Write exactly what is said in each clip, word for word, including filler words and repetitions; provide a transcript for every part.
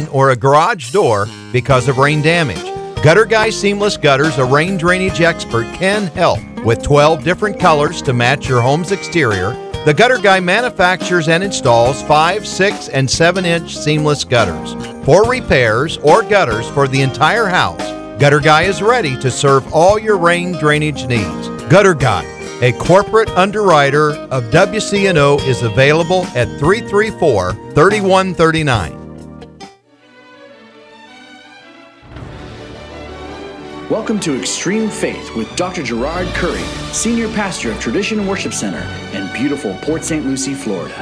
drain or a garage door because of rain damage. Gutter Guy Seamless Gutters, a rain drainage expert, can help. With twelve different colors to match your home's exterior, the Gutter Guy manufactures and installs five, six, and seven inch seamless gutters. For repairs or gutters for the entire house, Gutter Guy is ready to serve all your rain drainage needs. Gutter Guy, a corporate underwriter of W C N O, is available at three three four, three one three nine. Welcome to Extreme Faith with Doctor Gerard Curry, Senior Pastor of Tradition Worship Center in beautiful Port Saint Lucie, Florida.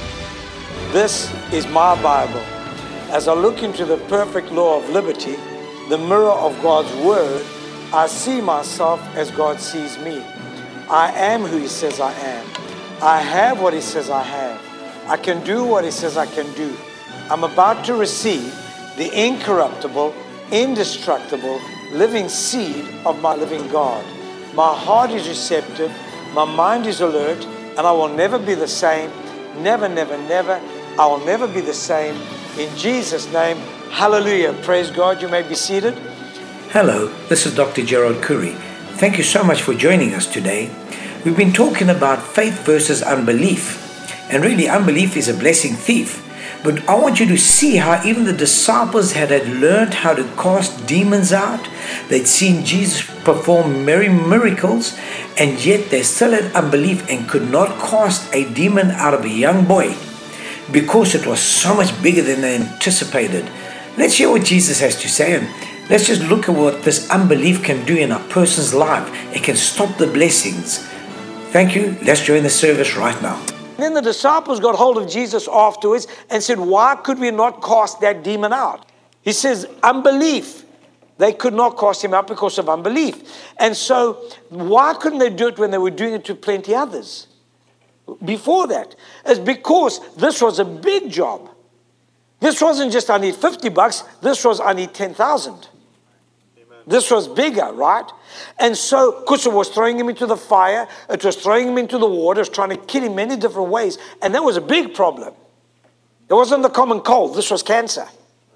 This is my Bible. As I look into the perfect law of liberty, the mirror of God's Word, I see myself as God sees me. I am who He says I am. I have what He says I have. I can do what He says I can do. I'm about to receive the incorruptible, indestructible, living seed of my living God. My heart is receptive, my mind is alert, and I will never be the same. Never, never, never. I will never be the same. In Jesus' name, hallelujah. Praise God. You may be seated. Hello, this is Doctor Gerard Curry. Thank you so much for joining us today. We've been talking about faith versus unbelief. And really, unbelief is a blessing thief. But I want you to see how even the disciples had, had learned how to cast demons out. They'd seen Jesus perform many miracles, and yet they still had unbelief and could not cast a demon out of a young boy because it was so much bigger than they anticipated. Let's hear what Jesus has to say, and let's just look at what this unbelief can do in a person's life. It can stop the blessings. Thank you. Let's join the service right now. Then the disciples got hold of Jesus afterwards and said, why could we not cast that demon out? He says, unbelief. They could not cast him out because of unbelief. And so why couldn't they do it when they were doing it to plenty others before that? It's because this was a big job. This wasn't just I need fifty bucks. This was I need ten thousand. This was bigger, right? And so, because it was throwing him into the fire, it was throwing him into the water, it was trying to kill him many different ways. And that was a big problem. It wasn't the common cold. This was cancer.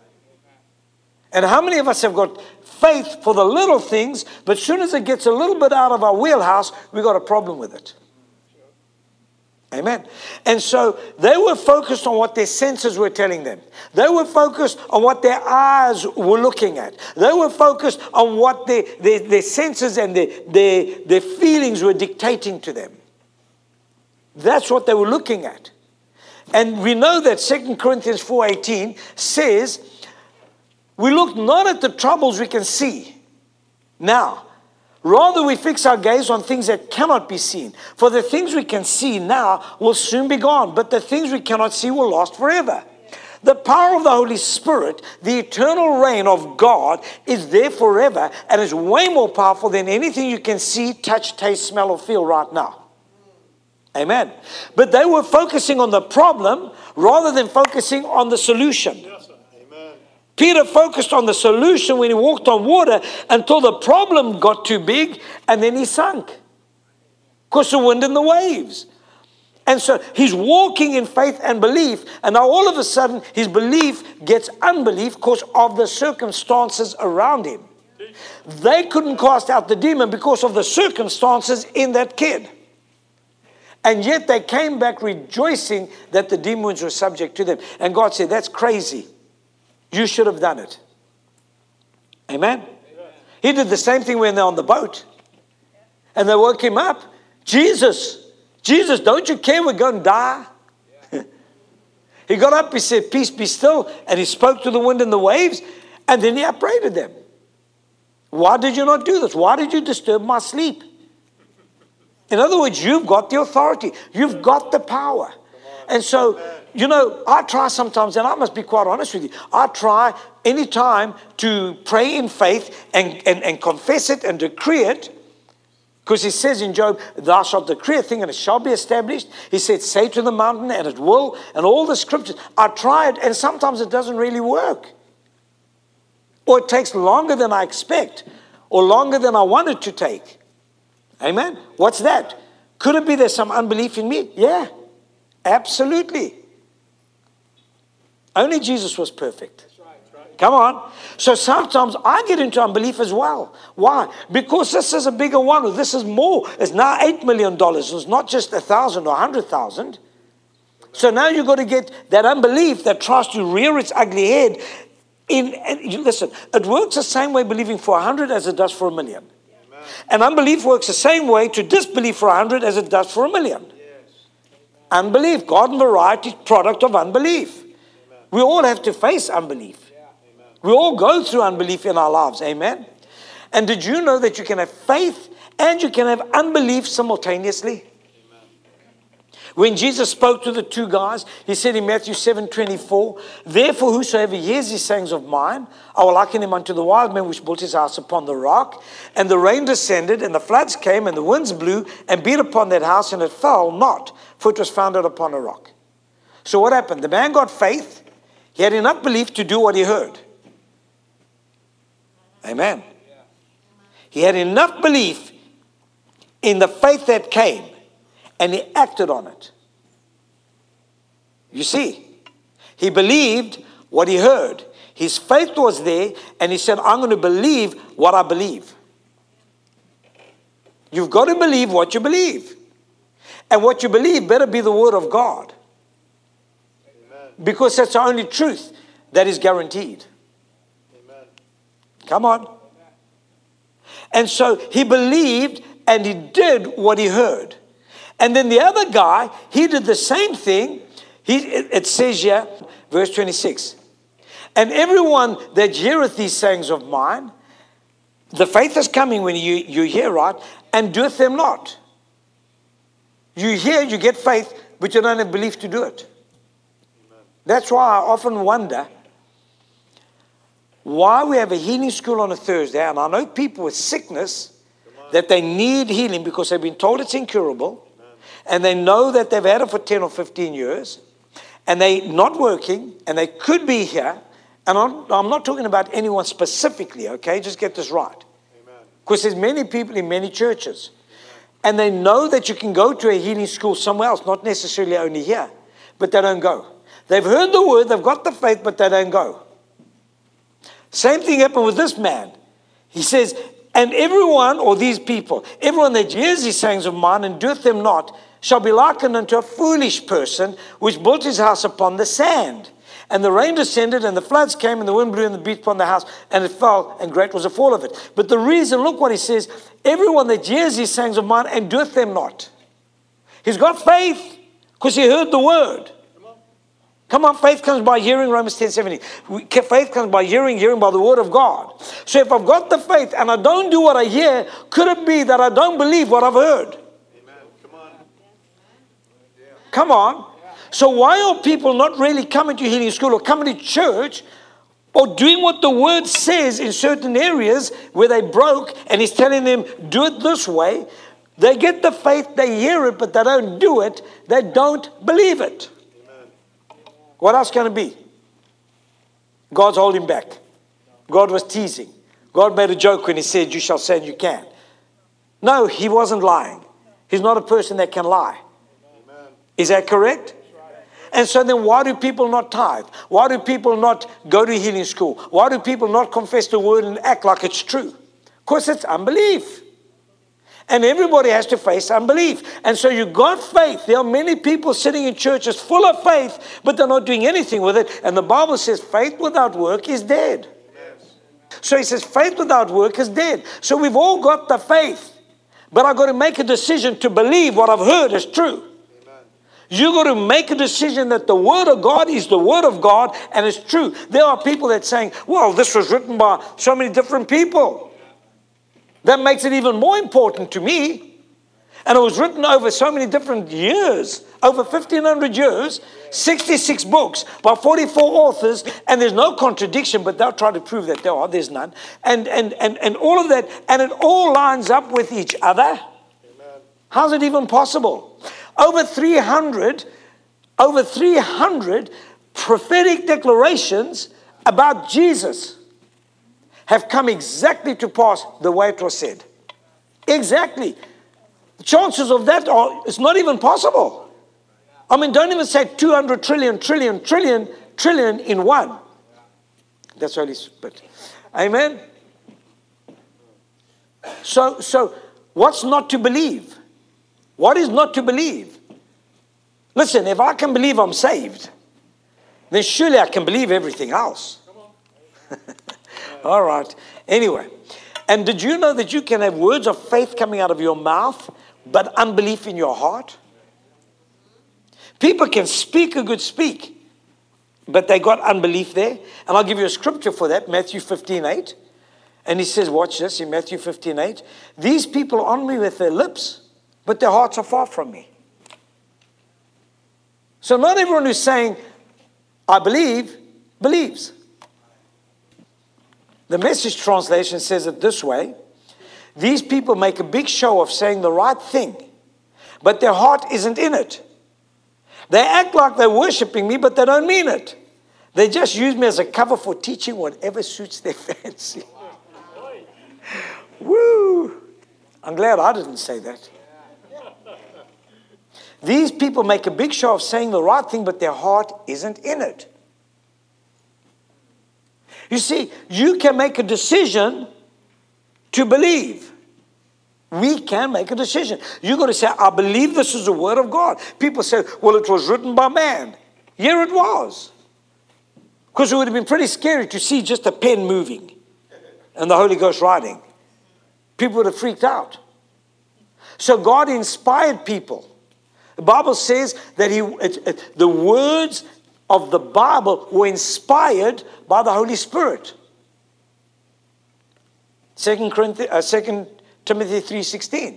And how many of us have got faith for the little things, but as soon as it gets a little bit out of our wheelhouse, we got a problem with it. Amen. And so they were focused on what their senses were telling them. They were focused on what their eyes were looking at. They were focused on what their, their, their senses and their, their, their feelings were dictating to them. That's what they were looking at. And we know that Second Corinthians four eighteen says, we look not at the troubles we can see now. Rather, we fix our gaze on things that cannot be seen. For the things we can see now will soon be gone, but the things we cannot see will last forever. The power of the Holy Spirit, the eternal reign of God, is there forever and is way more powerful than anything you can see, touch, taste, smell, or feel right now. Amen. But they were focusing on the problem rather than focusing on the solution. Peter focused on the solution when he walked on water until the problem got too big, and then he sunk because the wind and the waves. And so he's walking in faith and belief, and now all of a sudden his belief gets unbelief because of the circumstances around him. They couldn't cast out the demon because of the circumstances in that kid. And yet they came back rejoicing that the demons were subject to them. And God said, that's crazy. You should have done it. Amen? Amen. He did the same thing when they're on the boat. And they woke him up. Jesus, Jesus, don't you care we're going to die? Yeah. He got up, he said, peace be still. And he spoke to the wind and the waves. And then he upbraided them. Why did you not do this? Why did you disturb my sleep? In other words, you've got the authority. You've got the power. And so, you know, I try sometimes, and I must be quite honest with you, I try any time to pray in faith and, and, and confess it and decree it, because he says in Job, thou shalt decree a thing and it shall be established. He said, say to the mountain and it will, and all the scriptures. I try it, and sometimes it doesn't really work. Or it takes longer than I expect, or longer than I want it to take. Amen? What's that? Could it be there's some unbelief in me? Yeah. Absolutely. Only Jesus was perfect. Come on. So sometimes I get into unbelief as well. Why? Because this is a bigger one. Or this is more. It's now eight million dollars. It's not just a thousand or a hundred thousand. So now you've got to get that unbelief that tries to rear its ugly head. In, and you listen, it works the same way believing for a hundred as it does for a million. Amen. And unbelief works the same way to disbelieve for a hundred as it does for a million. Yes. Unbelief, garden variety, product of unbelief. Amen. We all have to face unbelief. We all go through unbelief in our lives. Amen. And did you know that you can have faith and you can have unbelief simultaneously? Amen. When Jesus spoke to the two guys, he said in Matthew seven twenty-four, therefore whosoever hears these sayings of mine, I will liken him unto the wild man which built his house upon the rock. And the rain descended, and the floods came, and the winds blew, and beat upon that house, and it fell not, for it was founded upon a rock. So what happened? The man got faith. He had enough belief to do what he heard. Amen. He had enough belief in the faith that came, and he acted on it. You see, he believed what he heard. His faith was there, and he said, I'm going to believe what I believe. You've got to believe what you believe. And what you believe better be the word of God. Amen. Because that's the only truth that is guaranteed. Come on. And so he believed and he did what he heard. And then the other guy, he did the same thing. He, it says here, verse twenty-six. And everyone that heareth these sayings of mine, the faith is coming when you, you hear, right? And doeth them not. You hear, you get faith, but you don't have belief to do it. That's why I often wonder why we have a healing school on a Thursday, and I know people with sickness that they need healing because they've been told it's incurable, and they know that they've had it for ten or fifteen years, and they're not working, and they could be here, and I'm, I'm not talking about anyone specifically, okay? Just get this right. Because there's many people in many churches, and they know that you can go to a healing school somewhere else, not necessarily only here, but they don't go. They've heard the word, they've got the faith, but they don't go. Same thing happened with this man. He says, and everyone, or these people, everyone that hears these sayings of mine and doeth them not, shall be likened unto a foolish person which built his house upon the sand. And the rain descended, and the floods came, and the wind blew, and the beat upon the house, and it fell, and great was the fall of it. But the reason, look what he says, everyone that hears these sayings of mine and doeth them not. He's got faith because he heard the word. Come on, faith comes by hearing, Romans ten seventeen. Faith comes by hearing, hearing by the word of God. So if I've got the faith and I don't do what I hear, could it be that I don't believe what I've heard? Amen. Come on. Come on. So why are people not really coming to healing school or coming to church or doing what the word says in certain areas where they broke and he's telling them, do it this way? They get the faith, they hear it, but they don't do it. They don't believe it. What else can it be? God's holding back. God was teasing. God made a joke when he said, you shall say and you can. No, he wasn't lying. He's not a person that can lie. Amen. Is that correct? Right. And so then why do people not tithe? Why do people not go to healing school? Why do people not confess the word and act like it's true? Because it's unbelief. And everybody has to face unbelief. And so you got faith. There are many people sitting in churches full of faith, but they're not doing anything with it. And the Bible says faith without work is dead. Yes. So he says faith without work is dead. So we've all got the faith. But I've got to make a decision to believe what I've heard is true. Amen. You've got to make a decision that the word of God is the word of God and it's true. There are people that are saying, well, this was written by so many different people. That makes it even more important to me. And it was written over so many different years, over fifteen hundred years, sixty-six books by forty-four authors, and there's no contradiction, but they'll try to prove that there are, there's none. And, and, and, and all of that, and it all lines up with each other. Amen. How's it even possible? Over three hundred, over three hundred prophetic declarations about Jesus have come exactly to pass the way it was said. Exactly. The chances of that are, it's not even possible. I mean, don't even say two hundred trillion, trillion, trillion, trillion in one. That's Holy Spirit. Amen? So, so what's not to believe? What is not to believe? Listen, if I can believe I'm saved, then surely I can believe everything else. All right. Anyway, and did you know that you can have words of faith coming out of your mouth, but unbelief in your heart? People can speak a good speak, but they got unbelief there. And I'll give you a scripture for that, Matthew fifteen eight. And he says, watch this in Matthew fifteen eight. These people honor me with their lips, but their hearts are far from me. So not everyone who's saying, I believe, believes. The Message translation says it this way. These people make a big show of saying the right thing, but their heart isn't in it. They act like they're worshiping me, but they don't mean it. They just use me as a cover for teaching whatever suits their fancy. Woo! I'm glad I didn't say that. These people make a big show of saying the right thing, but their heart isn't in it. You see, you can make a decision to believe. We can make a decision. You've got to say, I believe this is the word of God. People say, well, it was written by man. Yeah, it was. Because it would have been pretty scary to see just a pen moving and the Holy Ghost writing. People would have freaked out. So God inspired people. The Bible says that he, it, it, the words of the Bible were inspired by the Holy Spirit. Second Timothy three sixteen.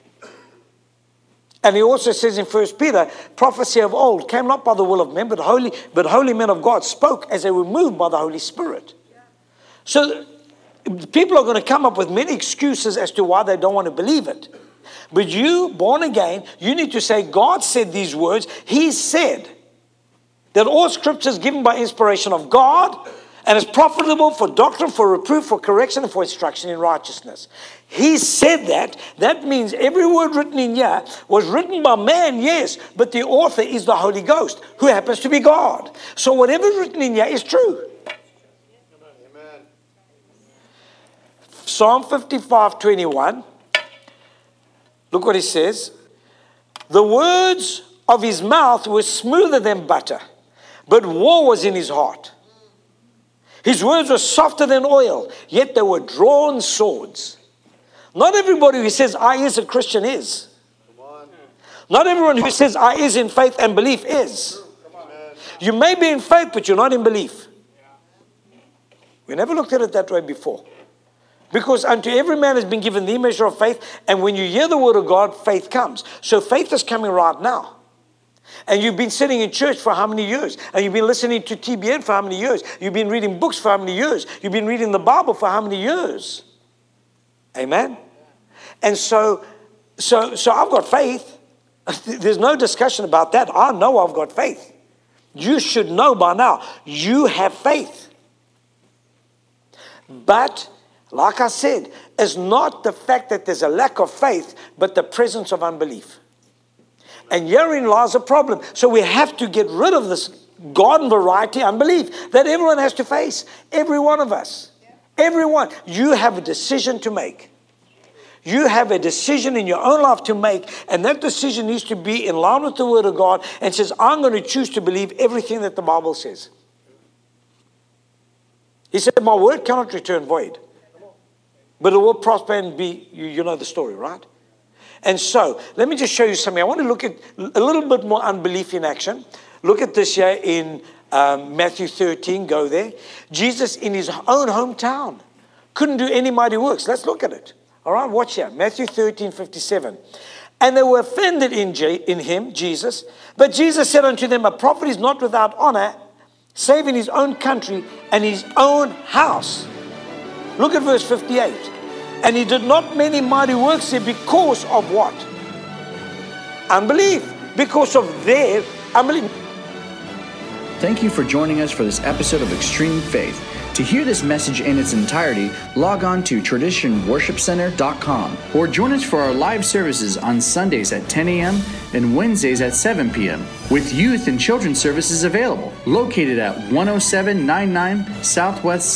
And he also says in First Peter, prophecy of old came not by the will of men, but holy, but holy men of God spoke as they were moved by the Holy Spirit. So people are going to come up with many excuses as to why they don't want to believe it. But you, born again, you need to say, God said these words. He said that all scripture is given by inspiration of God and is profitable for doctrine, for reproof, for correction, and for instruction in righteousness. He said that. That means every word written in here was written by man, yes, but the author is the Holy Ghost, who happens to be God. So whatever is written in here is true. Amen. Psalm fifty-five twenty-one. Look what he says. The words of his mouth were smoother than butter, but war was in his heart. His words were softer than oil, yet they were drawn swords. Not everybody who says, I is a Christian is. Not everyone who says, I is in faith and belief is. You may be in faith, but you're not in belief. We never looked at it that way before. Because unto every man has been given the measure of faith, and when you hear the word of God, faith comes. So faith is coming right now. And you've been sitting in church for how many years? And you've been listening to T B N for how many years? You've been reading books for how many years? You've been reading the Bible for how many years? Amen? And so, so, so I've got faith. There's no discussion about that. I know I've got faith. You should know by now. You have faith. But, like I said, it's not the fact that there's a lack of faith, but the presence of unbelief. And herein lies a problem. So we have to get rid of this garden variety unbelief that everyone has to face. Every one of us. Everyone. You have a decision to make. You have a decision in your own life to make. And that decision needs to be in line with the Word of God and says, I'm going to choose to believe everything that the Bible says. He said, my word cannot return void. But it will prosper and be, you, you know the story, right? And so, let me just show you something. I want to look at a little bit more unbelief in action. Look at this here in um, Matthew thirteen. Go there. Jesus in his own hometown couldn't do any mighty works. Let's look at it. All right, watch here. Matthew thirteen fifty-seven. And they were offended in, J- in him, Jesus. But Jesus said unto them, a prophet is not without honor, save in his own country and his own house. Look at verse fifty-eight. And he did not many mighty works there because of what? Unbelief. Because of their unbelief. Thank you for joining us for this episode of Extreme Faith. To hear this message in its entirety, log on to tradition worship center dot com or join us for our live services on Sundays at ten a.m. and Wednesdays at seven p.m. with youth and children's services available. Located at one oh seven ninety-nine Southwest